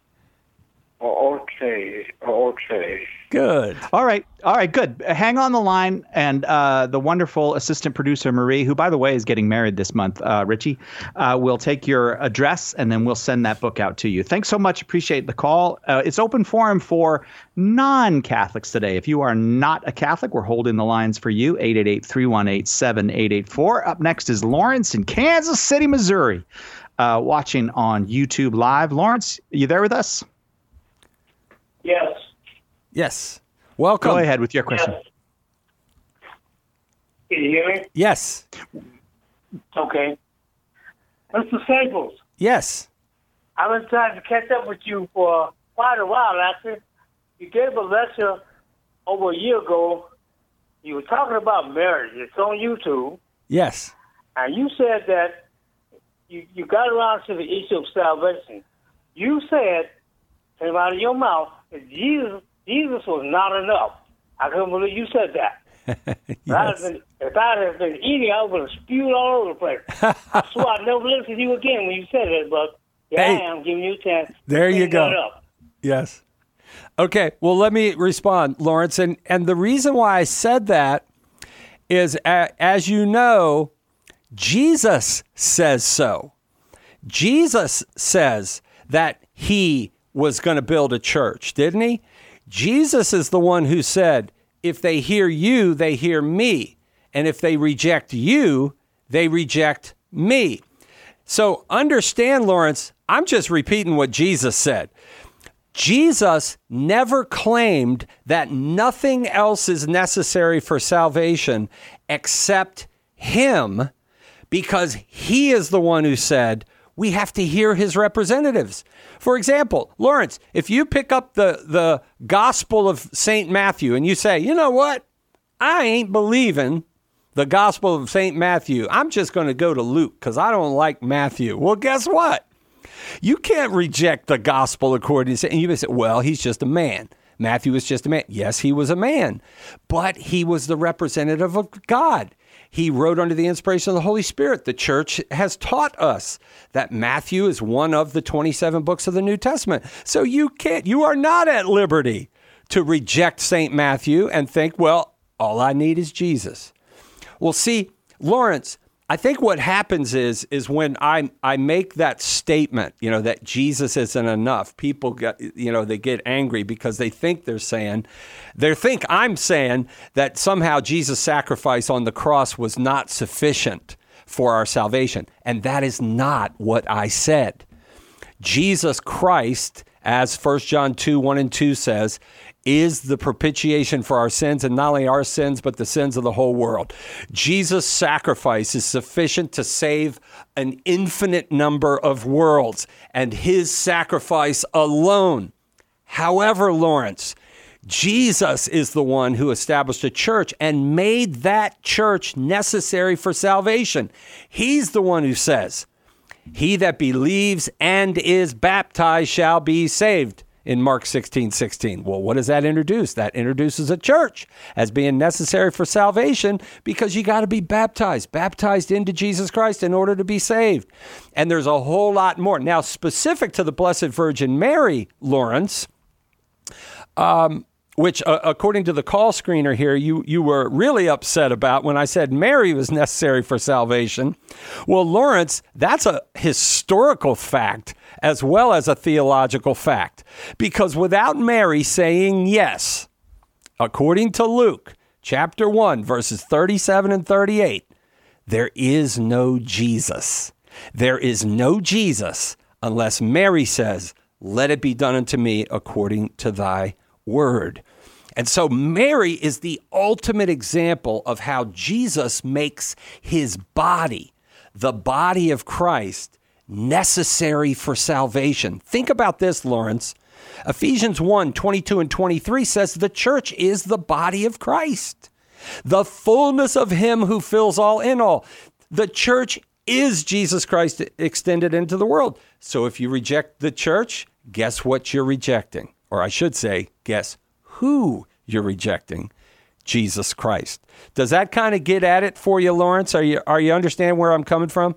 Okay. Good. All right, good. Hang on the line, and the wonderful assistant producer, Marie, who, by the way, is getting married this month, Richie, will take your address, and then we'll send that book out to you. Thanks so much. Appreciate the call. It's open forum for non-Catholics today. If you are not a Catholic, we're holding the lines for you, 888-318-7884. Up next is Lawrence in Kansas City, Missouri, watching on YouTube Live. Lawrence, you there with us? Yes. Welcome. Go ahead with your question. Yes. Can you hear me? Yes. Okay. Mr. Staples. Yes. I've been trying to catch up with you for quite a while, actually. You gave a lecture over a year ago. You were talking about marriage. It's on YouTube. Yes. And you said that you got around to the issue of salvation. You said, came out of your mouth, that Jesus was not enough. I couldn't believe you said that. Yes. If I had been eating, I would have spewed all over the place. I swear I'd never listen to you again when you said it, but I am giving you a chance. There you go. Yes. Okay, well, let me respond, Lawrence. And the reason why I said that is, as you know, Jesus says so. Jesus says that he was going to build a church, didn't he? Jesus is the one who said, if they hear you, they hear me. And if they reject you, they reject me. So understand, Lawrence, I'm just repeating what Jesus said. Jesus never claimed that nothing else is necessary for salvation except him, because he is the one who said we have to hear his representatives. For example, Lawrence, if you pick up the Gospel of St. Matthew and you say, you know what, I ain't believing the Gospel of St. Matthew. I'm just going to go to Luke because I don't like Matthew. Well, guess what? You can't reject the Gospel according to, and you may say, well, he's just a man. Matthew was just a man. Yes, he was a man, but he was the representative of God. He wrote under the inspiration of the Holy Spirit. The church has taught us that Matthew is one of the 27 books of the New Testament. So you are not at liberty to reject St. Matthew and think, well, all I need is Jesus. Well, see, Lawrence, I think what happens is when I make that statement, that Jesus isn't enough, people get, they get angry because they think I'm saying that somehow Jesus' sacrifice on the cross was not sufficient for our salvation. And that is not what I said. Jesus Christ, as 1 John 2:1-2 says, is the propitiation for our sins, and not only our sins, but the sins of the whole world. Jesus' sacrifice is sufficient to save an infinite number of worlds, and his sacrifice alone. However, Lawrence, Jesus is the one who established a church and made that church necessary for salvation. He's the one who says, he that believes and is baptized shall be saved. In Mark 16:16. Well, what does that introduce? That introduces a church as being necessary for salvation because you got to be baptized into Jesus Christ in order to be saved. And there's a whole lot more. Now, specific to the Blessed Virgin Mary, Lawrence, which according to the call screener here, you were really upset about when I said Mary was necessary for salvation. Well, Lawrence, that's a historical fact as well as a theological fact, because without Mary saying yes, according to Luke chapter 1, verses 37 and 38, there is no Jesus. There is no Jesus unless Mary says, let it be done unto me according to thy word. And so Mary is the ultimate example of how Jesus makes his body, the body of Christ, necessary for salvation. Think about this, Lawrence. Ephesians 1:22-23 says the church is the body of Christ, the fullness of him who fills all in all. The church is Jesus Christ extended into the world. So if you reject the church, guess what you're rejecting? Or I should say, guess who you're rejecting? Jesus Christ. Does that kind of get at it for you, Lawrence? Are you understand where I'm coming from?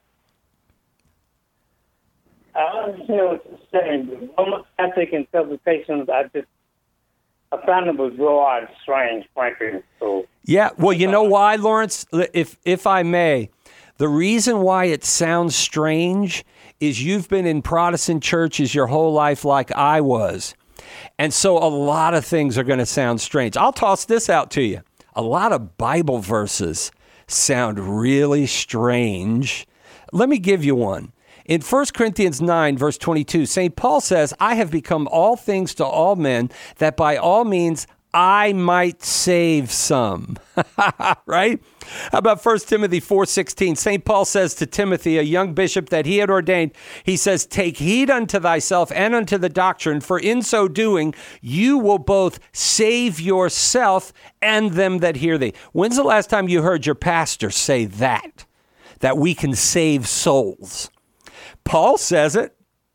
I understand what you're saying. The Roman Catholic interpretations, I found it bizarre and strange, frankly. So yeah, well, you know why, Lawrence? If I may, the reason why it sounds strange is you've been in Protestant churches your whole life like I was. And so a lot of things are going to sound strange. I'll toss this out to you. A lot of Bible verses sound really strange. Let me give you one. In 1 Corinthians 9, verse 22, St. Paul says, I have become all things to all men, that by all means I might save some. Right? How about 1 Timothy 4:16? St. Paul says to Timothy, a young bishop that he had ordained, he says, take heed unto thyself and unto the doctrine, for in so doing, you will both save yourself and them that hear thee. When's the last time you heard your pastor say that we can save souls? Paul says it.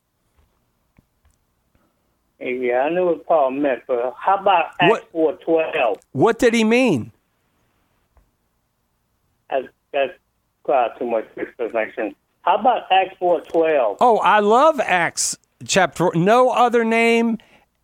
Yeah, I knew what Paul meant, but how about Acts 4:12? What did he mean? That's quite too much explanation. How about Acts 4:12? Oh, I love Acts chapter 4. No other name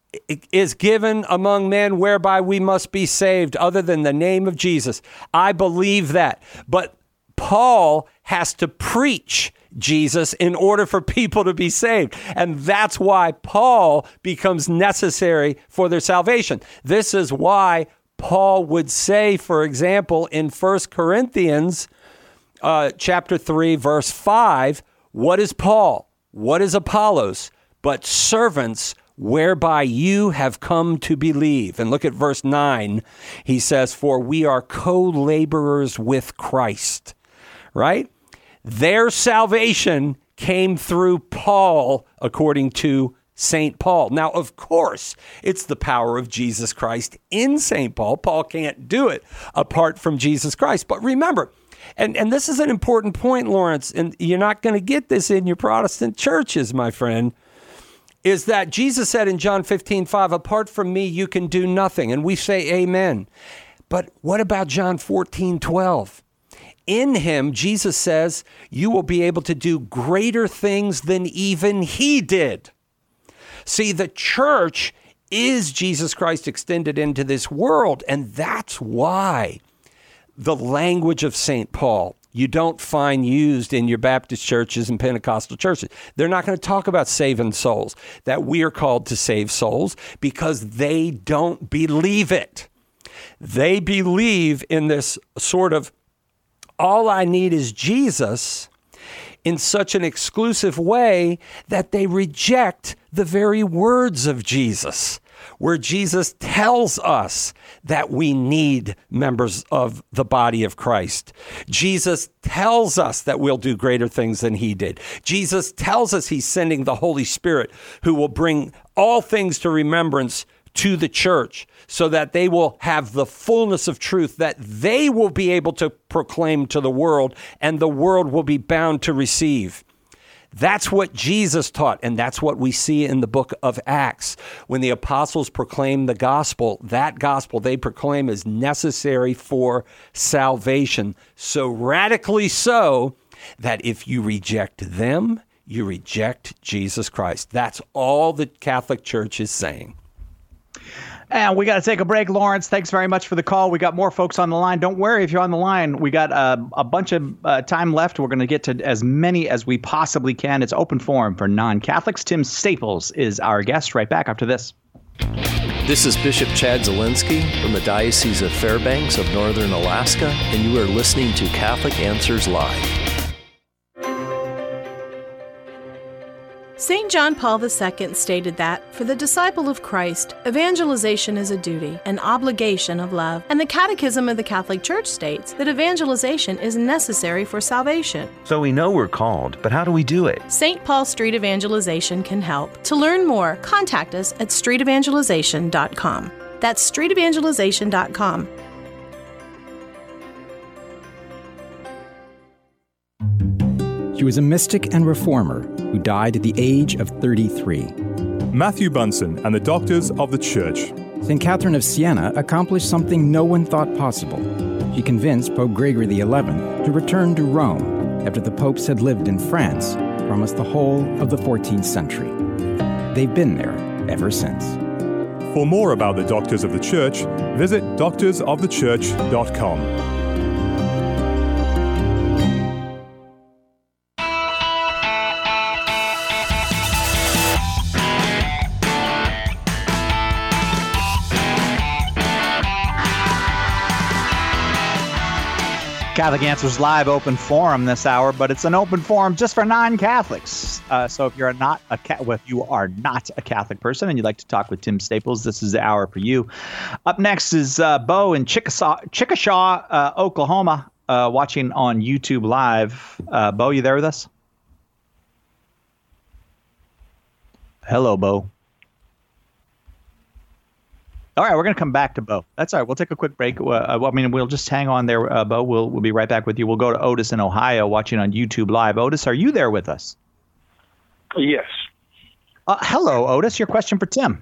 is given among men whereby we must be saved other than the name of Jesus. I believe that. But Paul has to preach Jesus in order for people to be saved. And that's why Paul becomes necessary for their salvation. This is why Paul would say, for example, in 1 Corinthians chapter 3, verse 5, what is Paul? What is Apollos? But servants whereby you have come to believe. And look at verse 9. He says, for we are co-laborers with Christ. Right? Their salvation came through Paul, according to St. Paul. Now, of course, it's the power of Jesus Christ in St. Paul. Paul can't do it apart from Jesus Christ. But remember, and this is an important point, Lawrence, and you're not going to get this in your Protestant churches, my friend, is that Jesus said in John 15:5, apart from me, you can do nothing. And we say amen. But what about John 14:12? In him, Jesus says, you will be able to do greater things than even he did. See, the church is Jesus Christ extended into this world, and that's why the language of St. Paul you don't find used in your Baptist churches and Pentecostal churches. They're not going to talk about saving souls, that we are called to save souls, because they don't believe it. They believe in this sort of all I need is Jesus in such an exclusive way that they reject the very words of Jesus, where Jesus tells us that we need members of the body of Christ. Jesus tells us that we'll do greater things than he did. Jesus tells us he's sending the Holy Spirit who will bring all things to remembrance to the church so that they will have the fullness of truth that they will be able to proclaim to the world, and the world will be bound to receive. That's what Jesus taught, and that's what we see in the book of Acts. When the apostles proclaim the gospel, that gospel they proclaim is necessary for salvation. So radically so that if you reject them, you reject Jesus Christ. That's all the Catholic Church is saying. And we got to take a break, Lawrence. Thanks very much for the call. We got more folks on the line. Don't worry if you're on the line. We got a bunch of time left. We're going to get to as many as we possibly can. It's open forum for non-Catholics. Tim Staples is our guest. Right back after this. This is Bishop Chad Zielinski from the Diocese of Fairbanks of Northern Alaska, and you are listening to Catholic Answers Live. St. John Paul II stated that, for the disciple of Christ, evangelization is a duty, an obligation of love, and the Catechism of the Catholic Church states that evangelization is necessary for salvation. So we know we're called, but how do we do it? St. Paul Street Evangelization can help. To learn more, contact us at streetevangelization.com. That's streetevangelization.com. He was a mystic and reformer who died at the age of 33. Matthew Bunson and the Doctors of the Church. St. Catherine of Siena accomplished something no one thought possible. She convinced Pope Gregory XI to return to Rome after the popes had lived in France for almost the whole of the 14th century. They've been there ever since. For more about the Doctors of the Church, visit doctorsofthechurch.com. Catholic Answers Live open forum this hour, but it's an open forum just for non-Catholics. So if you're not a Catholic person and you'd like to talk with Tim Staples, this is the hour for you. Up next is Bo in Chickasha, Oklahoma, watching on YouTube Live. Bo, you there with us? Hello, Bo. All right, we're going to come back to Bo. That's all right. We'll take a quick break. We'll just hang on there, Bo. We'll be right back with you. We'll go to Otis in Ohio, watching on YouTube Live. Otis, are you there with us? Yes. Hello, Otis. Your question for Tim.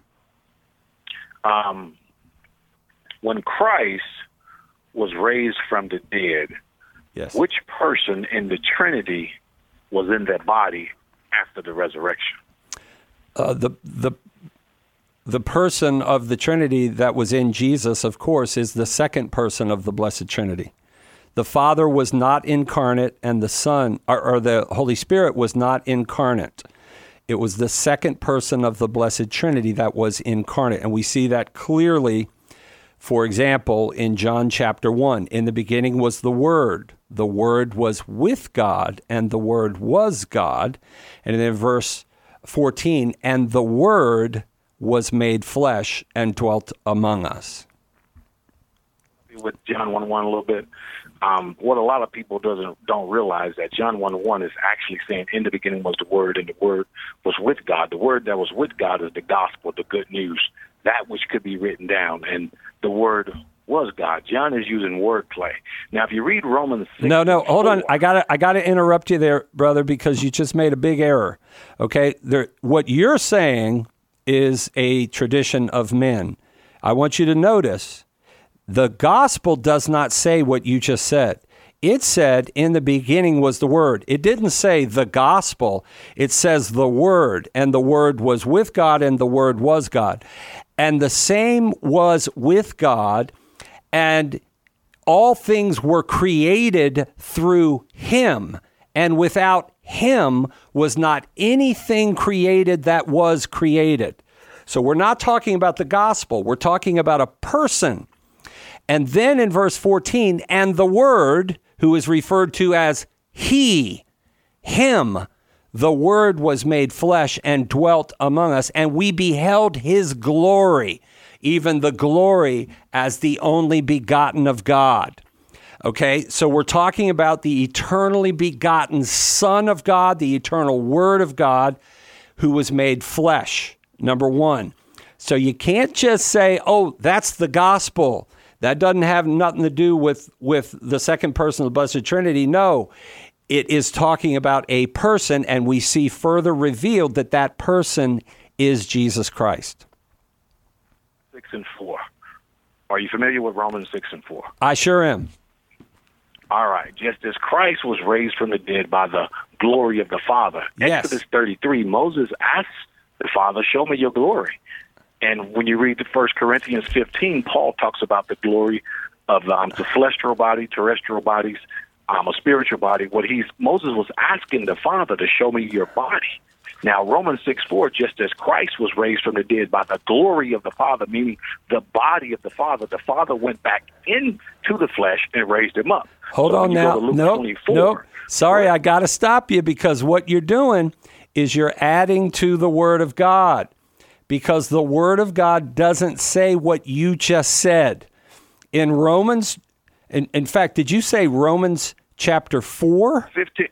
When Christ was raised from the dead, yes, which person in the Trinity was in that body after the resurrection? The person of the Trinity that was in Jesus, of course, is the second person of the Blessed Trinity. The Father was not incarnate, and the Son, or the Holy Spirit, was not incarnate. It was the second person of the Blessed Trinity that was incarnate. And we see that clearly, for example, in John chapter 1. In the beginning was the Word. The Word was with God, and the Word was God. And then verse 14, and the Word was made flesh and dwelt among us. With John 1:1 a little bit, what a lot of people don't realize that John 1:1 is actually saying, in the beginning was the Word, and the Word was with God. The Word that was with God is the gospel, the good news, that which could be written down, and the Word was God. John is using wordplay. Now, if you read Romans 6... No, hold on. I gotta interrupt you there, brother, because you just made a big error. Okay? What you're saying is a tradition of men. I want you to notice the gospel does not say what you just said. It said, in the beginning was the Word. It didn't say the gospel. It says the Word, and the Word was with God, and the Word was God. And the same was with God, and all things were created through Him, and without Him was not anything created that was created. So we're not talking about the gospel. We're talking about a person. And then in verse 14, and the Word, who is referred to as He, Him, the Word was made flesh and dwelt among us, and we beheld His glory, even the glory as the only begotten of God. Okay, so we're talking about the eternally begotten Son of God, the eternal Word of God, who was made flesh, number one. So you can't just say, oh, that's the gospel. That doesn't have nothing to do with the second person of the Blessed Trinity. No, it is talking about a person, and we see further revealed that that person is Jesus Christ. 6 and 4. Are you familiar with Romans 6 and 4? I sure am. All right. Just as Christ was raised from the dead by the glory of the Father. Yes. Exodus 33, Moses asked the Father, show me your glory. And when you read the 1 Corinthians 15, Paul talks about the glory of the celestial body, terrestrial bodies, a spiritual body. Moses was asking the Father to show me your body. Now, Romans 6:4, just as Christ was raised from the dead by the glory of the Father, meaning the body of the Father went back into the flesh and raised him up. Hold on now. Nope. Sorry, I got to stop you, because what you're doing is you're adding to the Word of God, because the Word of God doesn't say what you just said. In Romans, in fact, did you say Romans chapter 4? 15,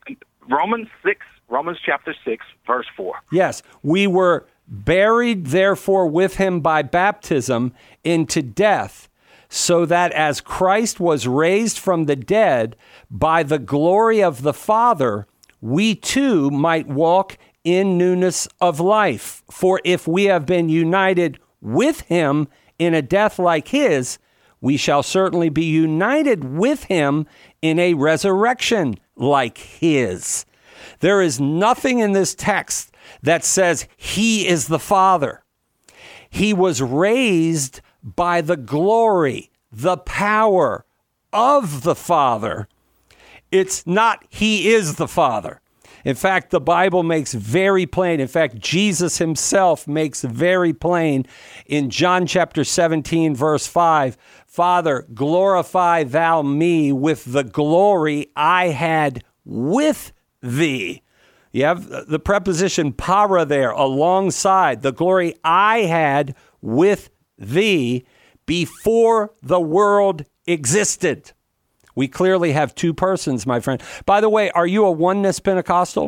Romans chapter 6, verse 4. Yes, we were buried, therefore, with him by baptism into death, so that as Christ was raised from the dead by the glory of the Father, we too might walk in newness of life. For if we have been united with him in a death like his, we shall certainly be united with him in a resurrection like his. There is nothing in this text that says he is the Father. He was raised by the glory, the power of the Father. It's not he is the Father. In fact, the Bible makes very plain. In fact, Jesus himself makes very plain in John chapter 17, verse 5, Father, glorify thou me with the glory I had with thee. You have the preposition para there alongside the glory I had with thee before the world existed. We clearly have two persons, my friend. By the way, are you a oneness Pentecostal?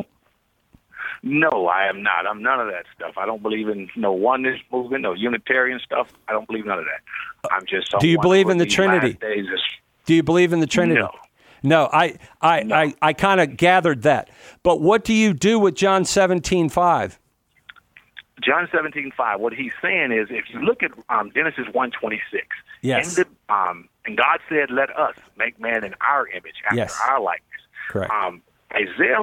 No, I am not. I'm none of that stuff. I don't believe in no oneness movement, no Unitarian stuff. I don't believe none of that. I'm just. Do you believe in the Trinity? Do you believe in the Trinity? No, I kind of gathered that. But what do you do with John 17:5? John 17:5. What he's saying is, if you look at Genesis 1:26, yes, and God said, "Let us make man in our image, after our likeness." Correct. Isaiah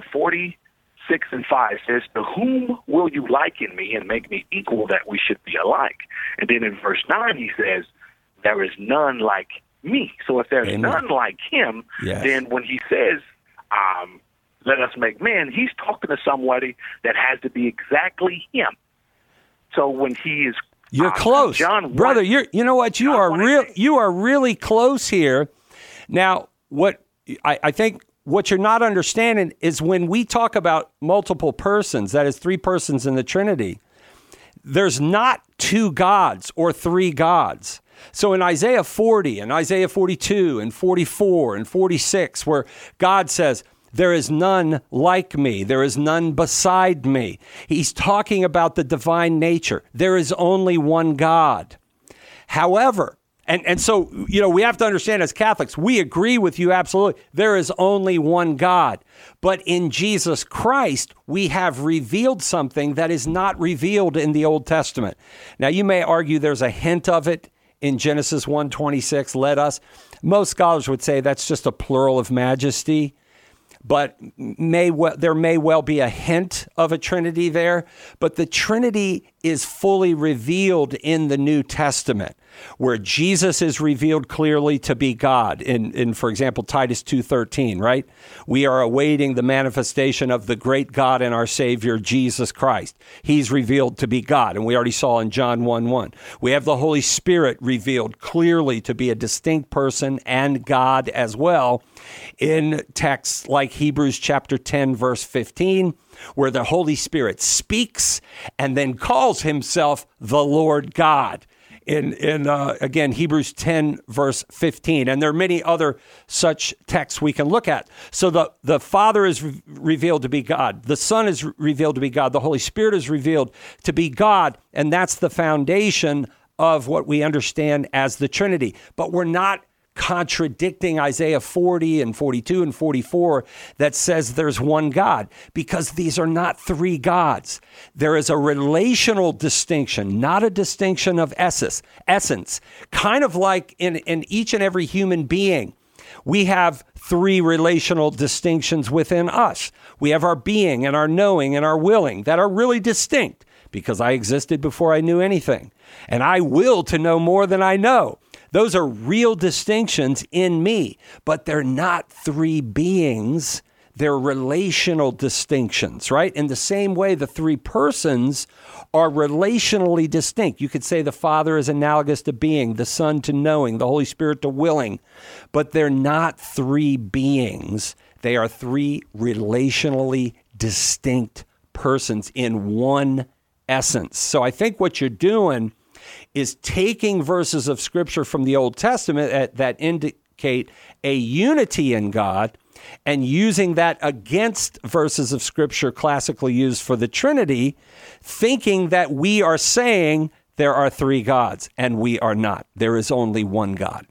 46:5 says, "To whom will you liken me and make me equal, that we should be alike?" And then in verse 9 he says, "There is none like me." So if there's none like him, then when he says, "Let us make man," he's talking to somebody that has to be exactly him. So when he is, you're close, brother. You know what? You are really close here. Now, what I think what you're not understanding is when we talk about multiple persons, that is three persons in the Trinity, there's not two gods or three gods. So in Isaiah 40 and Isaiah 42 and 44 and 46, where God says, there is none like me, there is none beside me, he's talking about the divine nature. There is only one God. However, and so, you know, we have to understand as Catholics, we agree with you absolutely. There is only one God. But in Jesus Christ, we have revealed something that is not revealed in the Old Testament. Now, you may argue there's a hint of it in Genesis 1:26, let us. Most scholars would say that's just a plural of majesty. But there may well be a hint of a Trinity there. But the Trinity is fully revealed in the New Testament, where Jesus is revealed clearly to be God. In for example, Titus 2:13, right? We are awaiting the manifestation of the great God and our Savior, Jesus Christ. He's revealed to be God, and we already saw in John 1:1. We have the Holy Spirit revealed clearly to be a distinct person and God as well in texts like Hebrews chapter 10, verse 15, where the Holy Spirit speaks and then calls himself the Lord God. Again, Hebrews 10, verse 15. And there are many other such texts we can look at. So the Father is revealed to be God. The Son is revealed to be God. The Holy Spirit is revealed to be God. And that's the foundation of what we understand as the Trinity. But we're not contradicting Isaiah 40 and 42 and 44 that says there's one God, because these are not three gods. There is a relational distinction, not a distinction of essence. Kind of like in each and every human being, we have three relational distinctions within us. We have our being and our knowing and our willing that are really distinct, because I existed before I knew anything, and I will to know more than I know. Those are real distinctions in me, but they're not three beings. They're relational distinctions, right? In the same way, the three persons are relationally distinct. You could say the Father is analogous to being, the Son to knowing, the Holy Spirit to willing, but they're not three beings. They are three relationally distinct persons in one essence. So I think what you're doing is taking verses of Scripture from the Old Testament that indicate a unity in God and using that against verses of Scripture classically used for the Trinity, thinking that we are saying there are three gods, and we are not. There is only one God.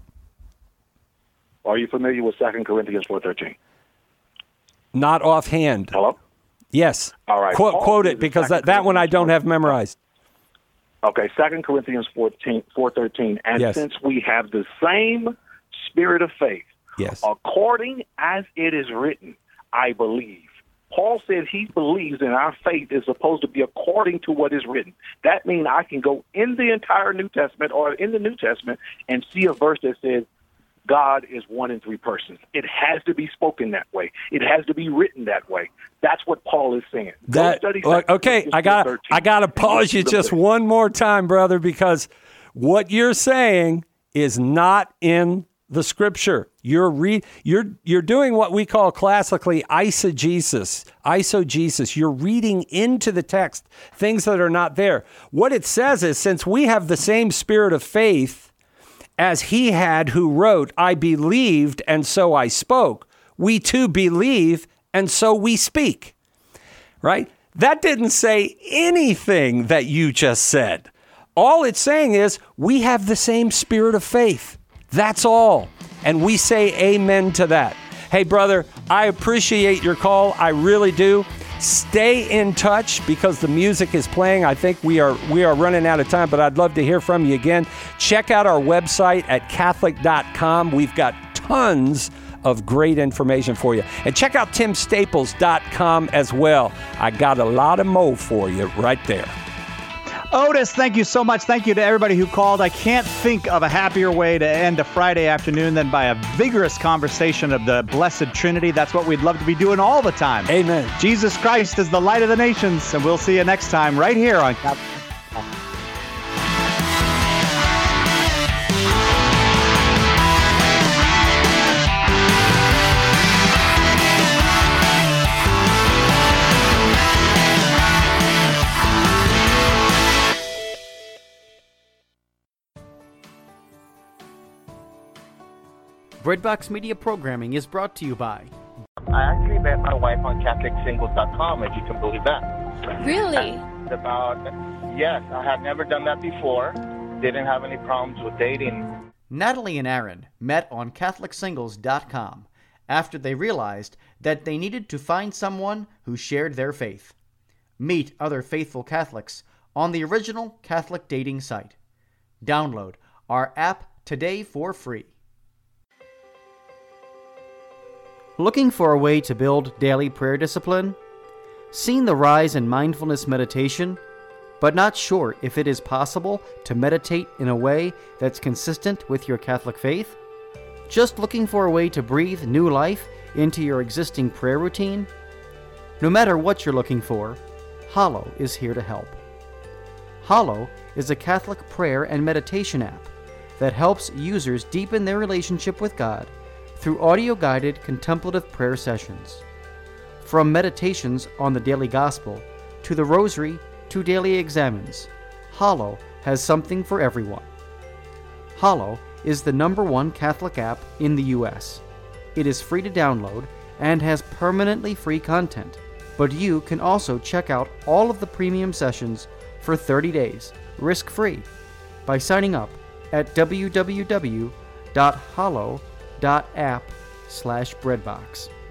Are you familiar with 2 Corinthians 4:13? Not offhand. Hello? Yes. All right. Quote it, because that one I don't have memorized. Okay, 2 Corinthians 4:13. And Yes. since we have the same spirit of faith, yes, according as it is written, I believe. Paul said he believes in our faith is supposed to be according to what is written. That means I can go in the entire New Testament or in the New Testament and see a verse that says God is one in three persons. It has to be spoken that way. It has to be written that way. That's what Paul is saying. Okay, I gotta pause you just one more time, brother, because what you're saying is not in the Scripture. You're doing what we call classically eisegesis. You're reading into the text things that are not there. What it says is, since we have the same spirit of faith as he had who wrote, I believed and so I spoke, we too believe and so we speak. Right? That didn't say anything that you just said. All it's saying is we have the same spirit of faith. That's all. And we say amen to that. Hey, brother, I appreciate your call. I really do. Stay in touch because the music is playing. I think we are running out of time, but I'd love to hear from you again. Check out our website at Catholic.com. We've got tons of great information for you. And check out TimStaples.com as well. I got a lot of mo for you right there. Otis, thank you so much. Thank you to everybody who called. I can't think of a happier way to end a Friday afternoon than by a vigorous conversation of the Blessed Trinity. That's what we'd love to be doing all the time. Amen. Jesus Christ is the light of the nations, and we'll see you next time right here on Catholic. Breadbox Media Programming is brought to you by... I actually met my wife on CatholicSingles.com, if you can believe that. Really? Yes, I had never done that before. Didn't have any problems with dating. Natalie and Aaron met on CatholicSingles.com after they realized that they needed to find someone who shared their faith. Meet other faithful Catholics on the original Catholic dating site. Download our app today for free. Looking for a way to build daily prayer discipline? Seen the rise in mindfulness meditation, but not sure if it is possible to meditate in a way that's consistent with your Catholic faith? Just looking for a way to breathe new life into your existing prayer routine? No matter what you're looking for, Hallow is here to help. Hallow is a Catholic prayer and meditation app that helps users deepen their relationship with God through audio-guided contemplative prayer sessions. From meditations on the daily gospel, to the rosary, to daily examines, Hallow has something for everyone. Hallow is the #1 Catholic app in the U.S. It is free to download and has permanently free content, but you can also check out all of the premium sessions for 30 days, risk-free, by signing up at www.hallow.app/breadbox.